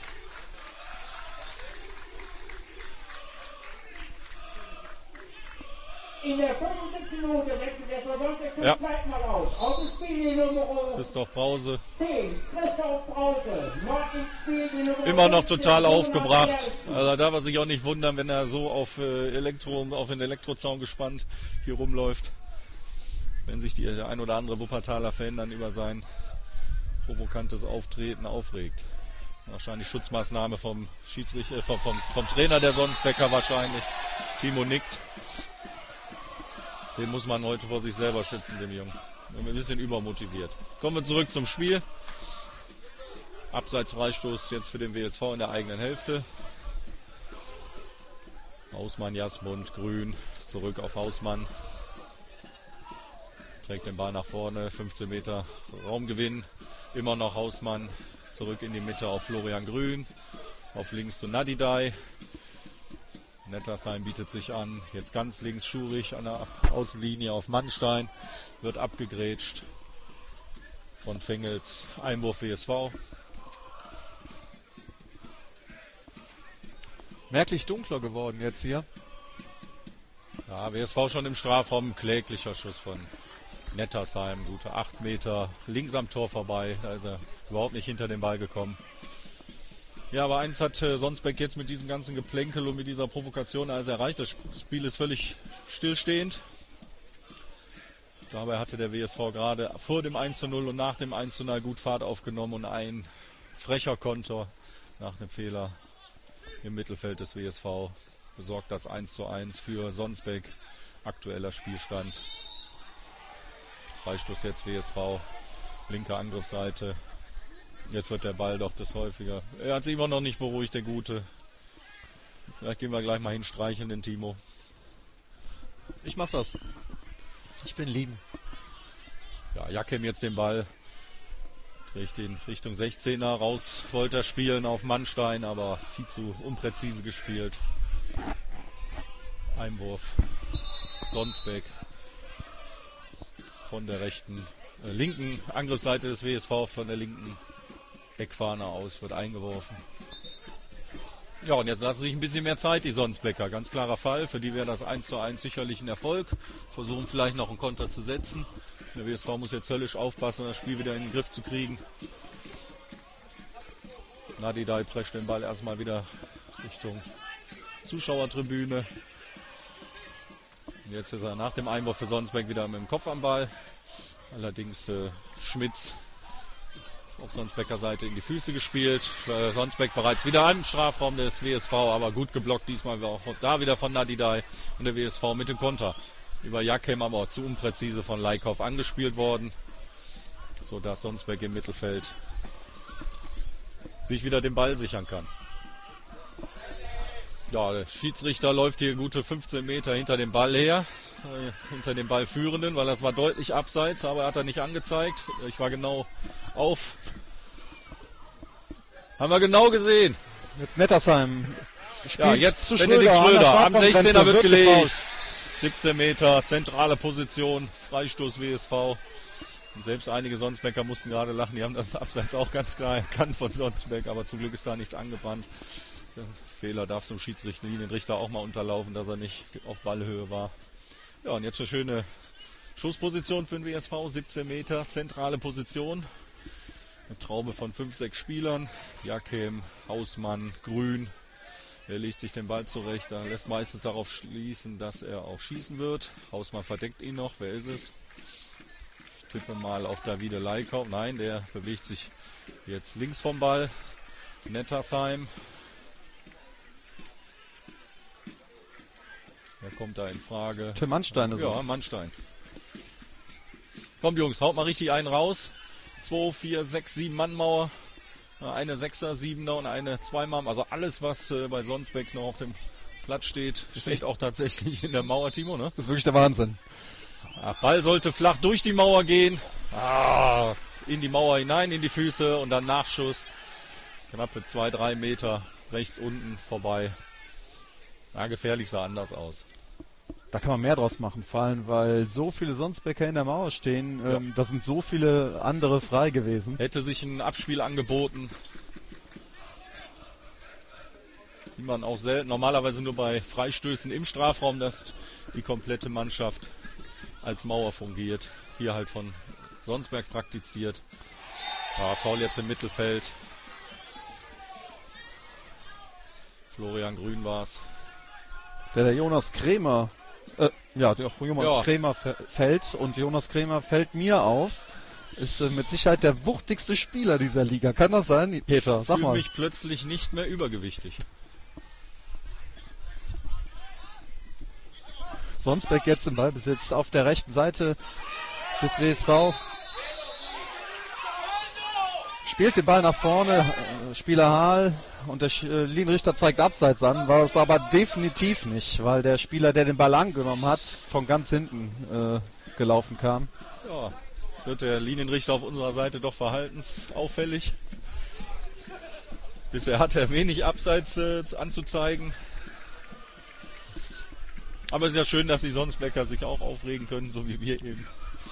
In der fünfundsiebzigsten Minute wechselt der Sonsbeck zum Ja. zweiten Mal aus. Aus dem Spiel die Nummer Christoph Brause. zehn, Christoph Brause. Noch ins Spiel die Nummer Immer noch fünfzehn, total Jonas aufgebracht. Gerritsen. Also da darf er sich auch nicht wundern, wenn er so auf äh, Elektro, auf den Elektrozaun gespannt hier rumläuft. Wenn sich die, der ein oder andere Wuppertaler Fan dann über sein provokantes Auftreten aufregt. Wahrscheinlich Schutzmaßnahme vom Schiedsrichter, äh, vom, vom, vom Trainer der Sonsbecker wahrscheinlich. Timo nickt. Den muss man heute vor sich selber schützen, dem Jungen. Ein bisschen übermotiviert. Kommen wir zurück zum Spiel. Abseits-Freistoß jetzt für den W S V in der eigenen Hälfte. Hausmann, Jasmund, Grün, zurück auf Hausmann. Trägt den Ball nach vorne, fünfzehn Meter Raumgewinn. Immer noch Hausmann, zurück in die Mitte auf Florian Grün. Auf links zu Nadidai. Nettersheim bietet sich an. Jetzt ganz links Schurich an der Außenlinie auf Mannstein. Wird abgegrätscht von Fengels. Einwurf W S V. Merklich dunkler geworden jetzt hier. Ja, W S V schon im Strafraum. Kläglicher Schuss von Nettersheim. Gute acht Meter links am Tor vorbei. Da ist er überhaupt nicht hinter den Ball gekommen. Ja, aber eins hat äh, Sonsbeck jetzt mit diesem ganzen Geplänkel und mit dieser Provokation alles erreicht. Das Spiel ist völlig stillstehend. Dabei hatte der W S V gerade vor dem eins zu null und nach dem eins zu null gut Fahrt aufgenommen und ein frecher Konter nach einem Fehler im Mittelfeld des W S V besorgt das eins zu eins für Sonsbeck. Aktueller Spielstand. Freistoß jetzt W S V, linke Angriffsseite. Jetzt wird der Ball doch das häufiger. Er hat sich immer noch nicht beruhigt, der Gute. Vielleicht gehen wir gleich mal hinstreicheln, den Timo. Ich mach das. Ich bin lieben. Ja, Jakem jetzt den Ball. Trägt ihn Richtung sechzehner raus. Wollte er spielen auf Mannstein, aber viel zu unpräzise gespielt. Einwurf. Sonsbeck. Von der rechten, äh, linken Angriffsseite des W S V, von der linken Eckfahne aus, wird eingeworfen. Ja, und jetzt lassen sich ein bisschen mehr Zeit, die Sonsbecker. Ganz klarer Fall. Für die wäre das eins zu eins sicherlich ein Erfolg. Versuchen vielleicht noch einen Konter zu setzen. Der W S V muss jetzt höllisch aufpassen, das Spiel wieder in den Griff zu kriegen. Nadidai prescht den Ball erstmal wieder Richtung Zuschauertribüne. Jetzt ist er nach dem Einwurf für Sonsbeck wieder mit dem Kopf am Ball. Allerdings äh, Schmitz auf Sonsbecker Seite in die Füße gespielt. Äh, Sonsbeck bereits wieder im Strafraum des W S V, aber gut geblockt. Diesmal auch da wieder von Nadidai und der W S V mit dem Konter. Über Jakem, aber zu unpräzise von Leikhoff angespielt worden, sodass Sonsbeck im Mittelfeld sich wieder den Ball sichern kann. Ja, der Schiedsrichter läuft hier gute fünfzehn Meter hinter dem Ball her, äh, hinter dem Ballführenden, weil das war deutlich abseits, aber er hat er nicht angezeigt. Ich war genau auf. Haben wir genau gesehen. Jetzt Nettersheim. Ja, jetzt zu Benedikt Schröder, Schröder. an Am der sechzehner wird wird gelegt. gefault. siebzehn Meter, zentrale Position, Freistoß W S V. Und selbst einige Sonsbecker mussten gerade lachen, die haben das Abseits auch ganz klar erkannt von Sonsbeck, aber zum Glück ist da nichts angebrannt. Der Fehler darf zum Schiedsrichter, Linienrichter auch mal unterlaufen, dass er nicht auf Ballhöhe war. Ja, und jetzt eine schöne Schussposition für den W S V, siebzehn Meter, zentrale Position. Eine Traube von fünf, sechs Spielern, Jakem, Hausmann, Grün. Er legt sich den Ball zurecht, da lässt meistens darauf schließen, dass er auch schießen wird. Hausmann verdeckt ihn noch, wer ist es? Ich tippe mal auf Davide Leikauf. Nein, der bewegt sich jetzt links vom Ball. Nettersheim. Wer kommt da in Frage? Tim Mannstein ist ja, es. Ja, Mannstein. Kommt Jungs, haut mal richtig einen raus. zwei, vier, sechs, sieben Mann-Mauer. Eine Sechser, Siebener und eine Zweimann. Also alles, was äh, bei Sonsbeck noch auf dem Platz steht, steht auch tatsächlich in der Mauer, Timo, ne? Das ist wirklich der Wahnsinn. Ach, Ball sollte flach durch die Mauer gehen. Ah, in die Mauer hinein, in die Füße und dann Nachschuss. Knappe zwei, drei Meter rechts unten vorbei. Ja, gefährlich sah anders aus. Da kann man mehr draus machen, vor allem, weil so viele Sonsbecker in der Mauer stehen. Ja. Ähm, da sind so viele andere frei gewesen. Hätte sich ein Abspiel angeboten. Wie man auch selten, normalerweise nur bei Freistößen im Strafraum, dass die komplette Mannschaft als Mauer fungiert. Hier halt von Sonsberg praktiziert. Ah, Foul jetzt im Mittelfeld. Florian Grün war's. Der, der Jonas Krämer, äh, ja, der Jonas Ja. Krämer fällt und Jonas Krämer fällt mir auf, ist äh, mit Sicherheit der wuchtigste Spieler dieser Liga. Kann das sein, Peter? Sag Fühle mal. mich plötzlich nicht mehr übergewichtig. Sonsbeck jetzt im Ballbesitz auf der rechten Seite des W S V. Spielt den Ball nach vorne, äh, Spieler Hahl und der äh, Linienrichter zeigt Abseits an, war es aber definitiv nicht, weil der Spieler, der den Ball angenommen hat, von ganz hinten äh, gelaufen kam. Ja, jetzt wird der Linienrichter auf unserer Seite doch verhaltensauffällig. Bisher hat er wenig Abseits äh, anzuzeigen. Aber es ist ja schön, dass die Sonsbecker sich auch aufregen können, so wie wir eben.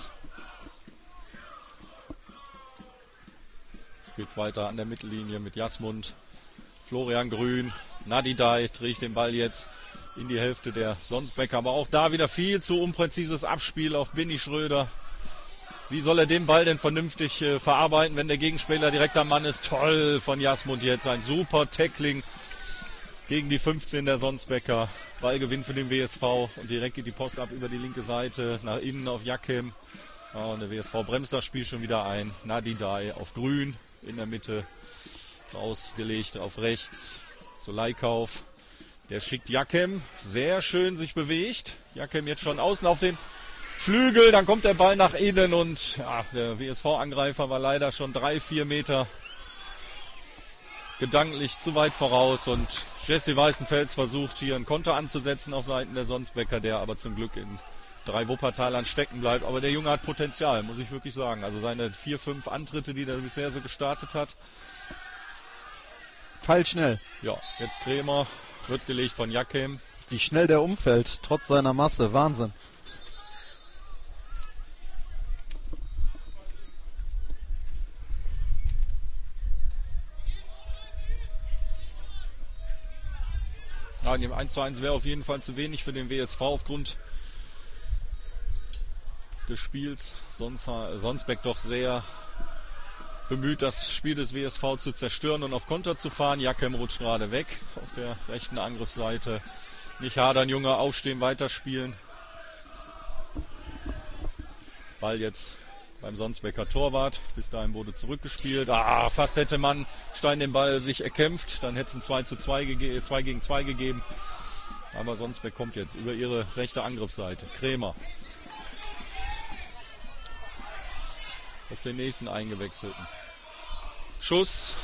Geht's weiter an der Mittellinie mit Jasmund, Florian Grün, Nadidai trägt den Ball jetzt in die Hälfte der Sonsbecker. Aber auch da wieder viel zu unpräzises Abspiel auf Binny Schröder. Wie soll er den Ball denn vernünftig äh, verarbeiten, wenn der Gegenspieler direkt am Mann ist? Toll von Jasmund jetzt, ein super Tackling gegen die fünfzehn der Sonsbecker. Ballgewinn für den W S V und direkt geht die Post ab über die linke Seite nach innen auf Jakem. Ja, und der W S V bremst das Spiel schon wieder ein. Nadidai auf Grün. In der Mitte rausgelegt auf rechts zu Leikauf. Der schickt Jakem, sehr schön sich bewegt. Jakem jetzt schon außen auf den Flügel, dann kommt der Ball nach innen und ja, der W S V-Angreifer war leider schon drei, vier Meter gedanklich zu weit voraus und Jesse Weißenfels versucht hier einen Konter anzusetzen auf Seiten der Sonsbecker, der aber zum Glück in drei Wuppertalern stecken bleibt. Aber der Junge hat Potenzial, muss ich wirklich sagen. Also seine vier, fünf Antritte, die er bisher so gestartet hat. Pfeilschnell. Ja, jetzt Krämer, wird gelegt von Jakem. Wie schnell der umfällt, trotz seiner Masse. Wahnsinn. Ja, dem eins zu eins wäre auf jeden Fall zu wenig für den W S V aufgrund des Spiels. Sonst, Sonsbeck doch sehr bemüht, das Spiel des W S V zu zerstören und auf Konter zu fahren. Jakem rutscht gerade weg auf der rechten Angriffsseite. Nicht hadern, Junge, aufstehen, weiterspielen. Ball jetzt beim Sonsbecker Torwart. Bis dahin wurde zurückgespielt. Ah, fast hätte man Stein den Ball sich erkämpft. Dann hätte es ein zwei zu zwei, gege- zwei gegen zwei gegeben. Aber Sonsbeck kommt jetzt über ihre rechte Angriffsseite. Krämer. Auf den nächsten Eingewechselten. Schuss.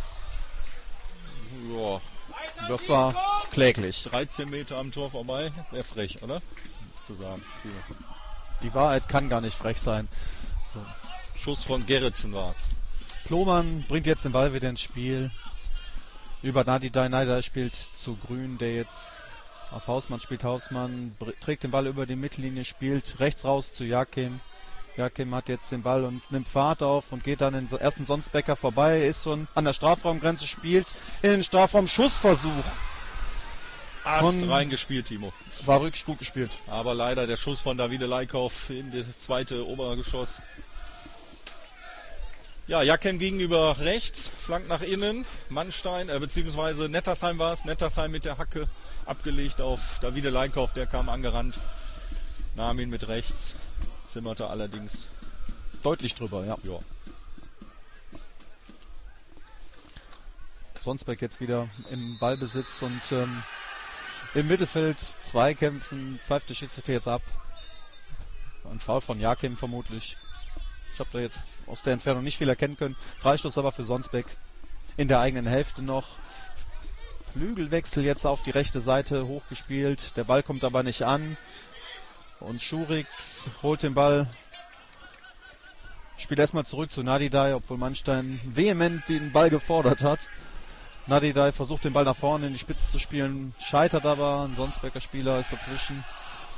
Ja, Das war kläglich. dreizehn Meter am Tor vorbei. Wäre frech, oder? Zu sagen. Die Wahrheit kann gar nicht frech sein. So. Schuss von Gerritsen war es. Ploman bringt jetzt den Ball wieder ins Spiel. Über Nadidai. Nadidai spielt zu Grün, der jetzt Auf Hausmann spielt Hausmann, trägt den Ball über die Mittellinie, spielt rechts raus zu Jakim. Jakim hat jetzt den Ball und nimmt Fahrt auf und geht dann den ersten Sonsbecker vorbei, ist schon an der Strafraumgrenze, spielt in den Strafraum, Schussversuch. Ast reingespielt, Timo. War wirklich gut gespielt. Aber leider der Schuss von Davide Leikauf in das zweite Obergeschoss. Ja, Jakem gegenüber rechts, Flank nach innen, Mannstein, äh, beziehungsweise Nettersheim war es, Nettersheim mit der Hacke abgelegt auf Davide Leikauf, der kam angerannt, nahm ihn mit rechts, zimmerte allerdings deutlich drüber, ja. ja. Sonsbeck jetzt wieder im Ballbesitz und ähm, im Mittelfeld Zweikämpfen, pfeift der Schiedsrichter jetzt ab. Ein Foul von Jakim vermutlich. Ich habe da jetzt aus der Entfernung nicht viel erkennen können. Freistoß aber für Sonsbeck in der eigenen Hälfte noch. Flügelwechsel jetzt auf die rechte Seite hochgespielt. Der Ball kommt aber nicht an. Und Schurig holt den Ball. Spielt erstmal zurück zu Nadidai, obwohl Mannstein vehement den Ball gefordert hat. Nadidai versucht den Ball nach vorne in die Spitze zu spielen, scheitert aber. Ein Sonsbecker Spieler ist dazwischen.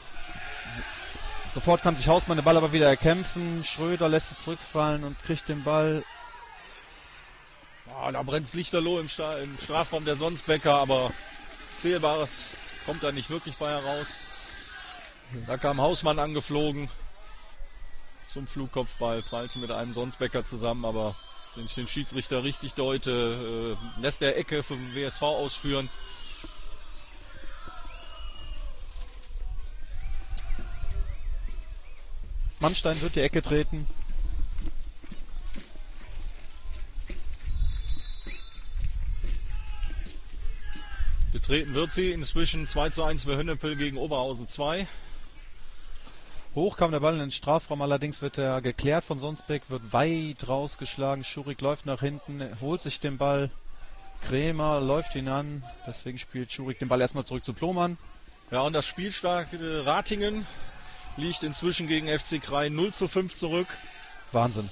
Sofort kann sich Hausmann den Ball aber wieder erkämpfen. Schröder lässt sich zurückfallen und kriegt den Ball. Oh, da brennt's lichterloh im, Sta- im Strafraum der Sonsbecker, aber Zählbares kommt da nicht wirklich bei heraus. Da kam Hausmann angeflogen zum Flugkopfball, prallte mit einem Sonsbecker zusammen, aber wenn ich den Schiedsrichter richtig deute, äh, lässt der Ecke für den W S V ausführen. Mannstein wird die Ecke treten. Betreten wird sie inzwischen zwei zu eins für Hönnepel gegen Oberhausen zwei. Hoch kam der Ball in den Strafraum, allerdings wird er geklärt von Sonsbeck, wird weit rausgeschlagen. Schurig läuft nach hinten, holt sich den Ball. Krämer läuft ihn an, deswegen spielt Schurig den Ball erstmal zurück zu Plomann. Ja, und das spielstarke Ratingen liegt inzwischen gegen F C Krain null zu fünf zurück. Wahnsinn.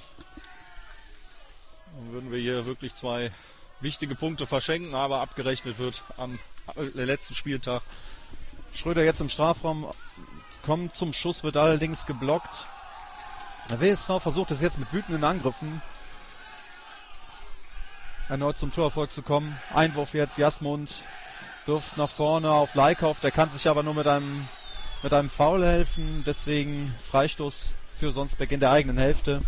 Dann würden wir hier wirklich zwei wichtige Punkte verschenken, aber abgerechnet wird am letzten Spieltag. Schröder jetzt im Strafraum, kommt zum Schuss, wird allerdings geblockt. Der W S V versucht es jetzt mit wütenden Angriffen erneut zum Torerfolg zu kommen. Einwurf jetzt, Jasmund wirft nach vorne auf Leikauf, der kann sich aber nur mit einem mit einem Foul helfen, deswegen Freistoß für Sonsbeck in der eigenen Hälfte.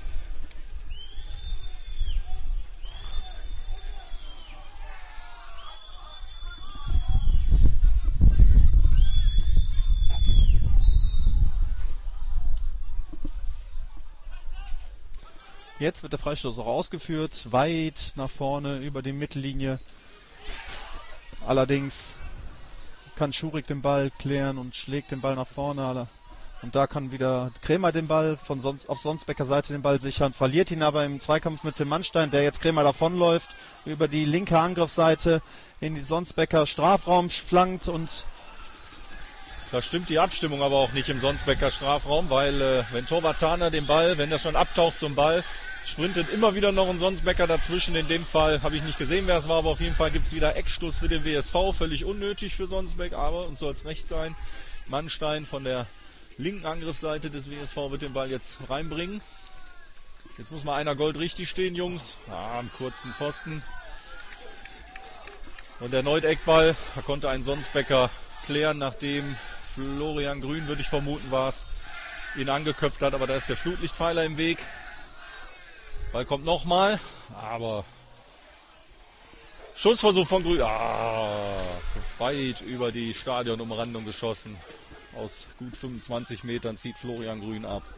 Jetzt wird der Freistoß auch ausgeführt, weit nach vorne über die Mittellinie. Allerdings kann Schurig den Ball klären und schlägt den Ball nach vorne. Und da kann wieder Krämer den Ball von Sons, auf Sonsbecker Seite den Ball sichern, verliert ihn aber im Zweikampf mit Tim Mannstein, der jetzt Krämer davonläuft, über die linke Angriffsseite in die Sonsbecker Strafraum flankt und da stimmt die Abstimmung aber auch nicht im Sonsbecker Strafraum, weil äh, wenn Torwart Taner den Ball, wenn der schon abtaucht zum Ball, sprintet immer wieder noch ein Sonsbecker dazwischen. In dem Fall habe ich nicht gesehen, wer es war, aber auf jeden Fall gibt es wieder Eckstoß für den W S V. Völlig unnötig für Sonsbeck, aber uns soll es recht sein. Mannstein von der linken Angriffsseite des W S V wird den Ball jetzt reinbringen. Jetzt muss mal einer Gold richtig stehen, Jungs. Ah, am kurzen Pfosten. Und erneut Eckball. Da konnte ein Sonsbecker klären, nachdem Florian Grün, würde ich vermuten, war es, ihn angeköpft hat, aber da ist der Flutlichtpfeiler im Weg. Ball kommt nochmal, aber Schussversuch von Grün, ah, weit über die Stadionumrandung geschossen. Aus gut fünfundzwanzig Metern zieht Florian Grün ab.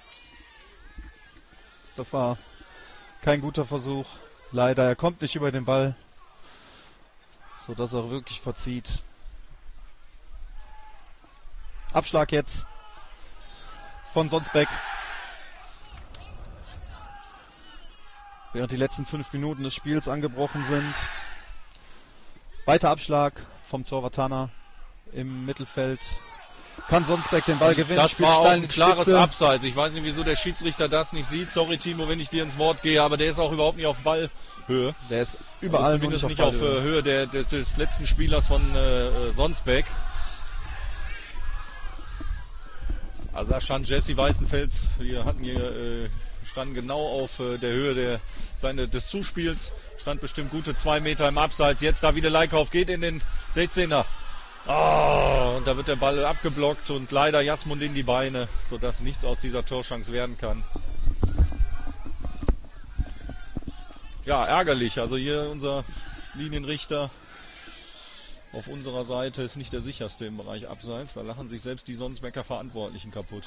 Das war kein guter Versuch. Leider, er kommt nicht über den Ball, sodass er wirklich verzieht. Abschlag jetzt von Sonsbeck. Während die letzten fünf Minuten des Spiels angebrochen sind. Weiter Abschlag vom Torwart Taner im Mittelfeld. Kann Sonsbeck den Ball gewinnen? Das war auch ein klares Spitze. Abseits. Ich weiß nicht, wieso der Schiedsrichter das nicht sieht. Sorry, Timo, wenn ich dir ins Wort gehe, aber der ist auch überhaupt nicht auf Ballhöhe. Der ist überall also zumindest nicht auf, auf Höhe der, der, des letzten Spielers von äh, Sonsbeck. Also da stand Jesse Weißenfels, wir hatten hier, äh, standen genau auf äh, der Höhe der, seine, des Zuspiels, stand bestimmt gute zwei Meter im Abseits. Jetzt Davide Leikauf geht in den sechzehner. Oh, und da wird der Ball abgeblockt und leider Jasmund in die Beine, sodass nichts aus dieser Torchance werden kann. Ja, ärgerlich. Also hier unser Linienrichter auf unserer Seite ist nicht der sicherste im Bereich Abseits. Da lachen sich selbst die Sonsbecker Verantwortlichen kaputt.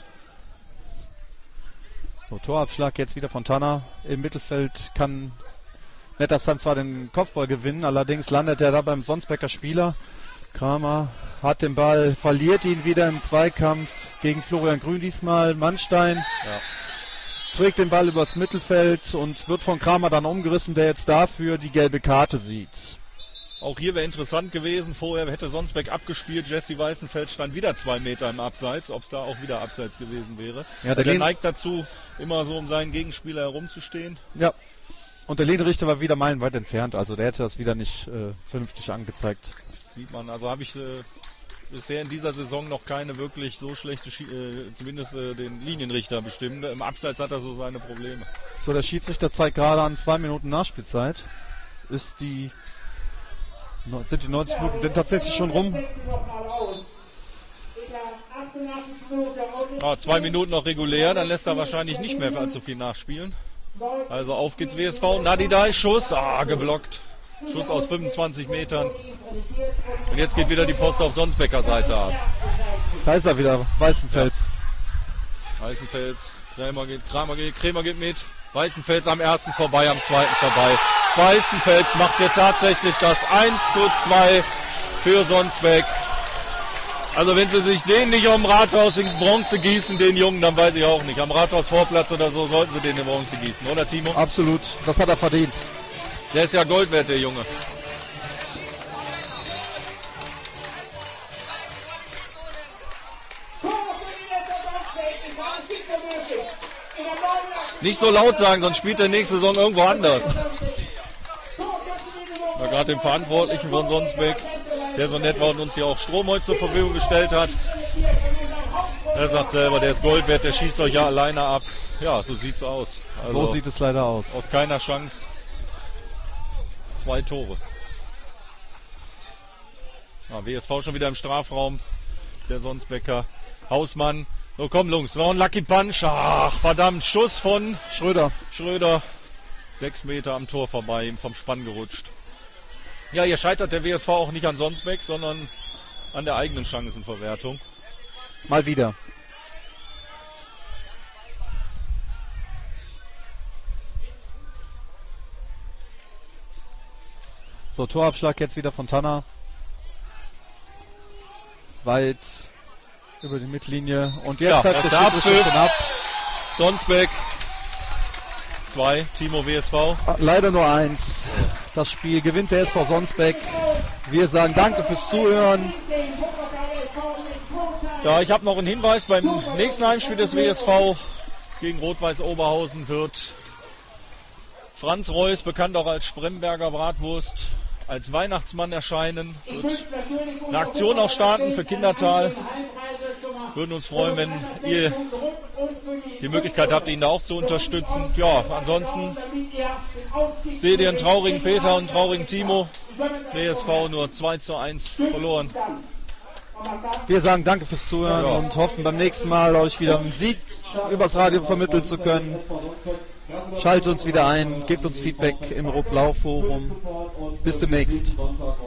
So, Torabschlag jetzt wieder von Tanner. Im Mittelfeld kann Nettersheim zwar den Kopfball gewinnen, allerdings landet er da beim Sonsbecker Spieler. Kramer hat den Ball, verliert ihn wieder im Zweikampf gegen Florian Grün diesmal. Mannstein Ja. trägt den Ball übers Mittelfeld und wird von Kramer dann umgerissen, der jetzt dafür die gelbe Karte sieht. Auch hier wäre interessant gewesen, vorher hätte Sonsbeck abgespielt, Jesse Weißenfels stand wieder zwei Meter im Abseits, ob es da auch wieder Abseits gewesen wäre. Ja, der der Lehn- neigt dazu, immer so um seinen Gegenspieler herumzustehen. Ja. Und der Linienrichter war wieder meilenweit entfernt, also der hätte das wieder nicht äh, vernünftig angezeigt. Sieht man, also habe ich äh, bisher in dieser Saison noch keine wirklich so schlechte, Schi äh, zumindest äh, den Linienrichter bestimmt. Im Abseits hat er so seine Probleme. So, der Schiedsrichter zeigt gerade an zwei Minuten Nachspielzeit. Ist die, sind die neunzig Minuten denn tatsächlich schon rum? Ah, zwei Minuten noch regulär, dann lässt er wahrscheinlich nicht mehr allzu viel nachspielen. Also auf geht's W S V. Nadidai, Schuss, ah, geblockt. Schuss aus fünfundzwanzig Metern. Und jetzt geht wieder die Post auf Sonsbecker Seite ab. Da ist er wieder, Weißenfels. Weißenfels, Kramer geht, Kramer geht, Krämer geht mit. Weißenfels am ersten vorbei, am zweiten vorbei. Weißenfels macht hier tatsächlich das eins zu zwei für Sonsbeck. Also wenn sie sich den nicht am Rathaus in Bronze gießen, den Jungen, dann weiß ich auch nicht. Am Rathausvorplatz oder so sollten sie den in Bronze gießen, oder Timo? Absolut, das hat er verdient. Der ist ja Gold wert, der Junge. Nicht so laut sagen, sonst spielt der nächste Saison irgendwo anders. War gerade dem Verantwortlichen von Sonsbeck, der so nett war und uns hier auch Strom heute zur Verfügung gestellt hat. Er sagt selber, der ist Gold wert, der schießt euch ja alleine ab. Ja, so sieht's aus. Also So sieht es leider aus. aus keiner Chance zwei Tore. Ja, W S V schon wieder im Strafraum. Der Sonsbecker. Hausmann. So, komm, Jungs, noch ein Lucky Punch. Ach, verdammt, Schuss von Schröder. Schröder. Sechs Meter am Tor vorbei, ihm vom Spann gerutscht. Ja, hier scheitert der W S V auch nicht an Sonsbeck, sondern an der eigenen Chancenverwertung. Mal wieder. So, Torabschlag jetzt wieder von Tanner. Weit über die Mittellinie. Und jetzt Ja, hat erster der Schiedsrichter Abpfiff. schon ab. Sonsbeck. Zwei, Timo W S V. Leider nur eins. Das Spiel gewinnt der S V Sonsbeck. Wir sagen danke fürs Zuhören. Ja, ich habe noch einen Hinweis. Beim nächsten Heimspiel des W S V gegen Rot-Weiß Oberhausen wird Franz Reuss, bekannt auch als Spremberger Bratwurst, als Weihnachtsmann erscheinen. Wird eine Aktion auch starten für Kindertal. Würden uns freuen, wenn ihr die Möglichkeit habt, ihn da auch zu unterstützen. Ja, ansonsten seht ihr einen traurigen Peter und einen traurigen Timo. W S V nur zwei zu eins verloren. Wir sagen danke fürs Zuhören Ja. und hoffen beim nächsten Mal euch wieder einen Sieg übers Radio vermitteln zu können. Schaltet uns wieder ein, gebt uns Feedback im Rot-Blau-Forum. Bis demnächst. Sonntag